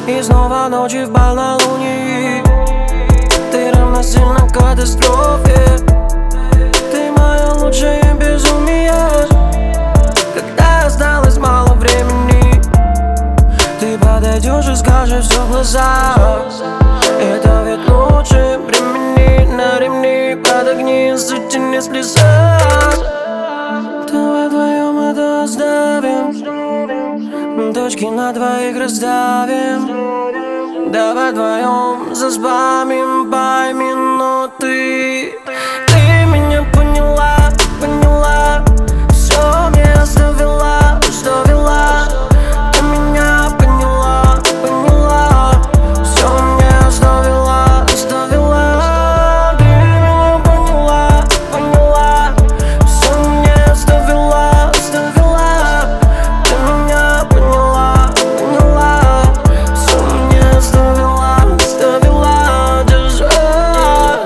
И снова ночи в полнолунии. Ты равносильна катастрофе. Ты мое лучшее безумие. Когда осталось мало времени, ты подойдешь и скажешь все в глаза. Это ведь лучше времени на ремни. Подогни, сути не сплясать. Давай вдвоем это оставим. Точки на двоих расставим. Давай вдвоем заспамим по минуты. Ты меня поняла, поняла. Все мне оставила, что вела. Ты меня поняла, поняла. Все мне оставила, оставила. Ты меня поняла, поняла. Все мне оставила, оставила. Ты меня поняла, поняла. Все мне оставила, оставила. Держа.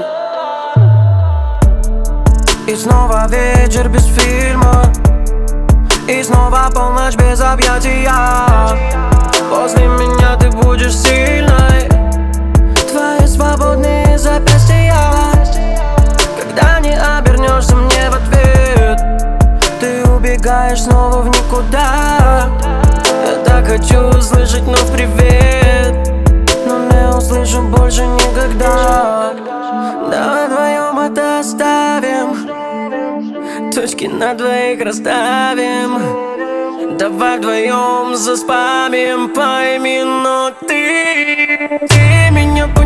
И снова вечер без фильма. И снова полночь без объятия. После меня ты будешь сильной. Твои свободные запястья. Когда не обернешься мне в ответ, ты убегаешь снова в никуда. Я так хочу услышать вновь привет, но не услышу больше никогда. Давай вдвоем это оставим. Точки на двоих расставим. Давай вдвоем заспамим по минуты. Ты меня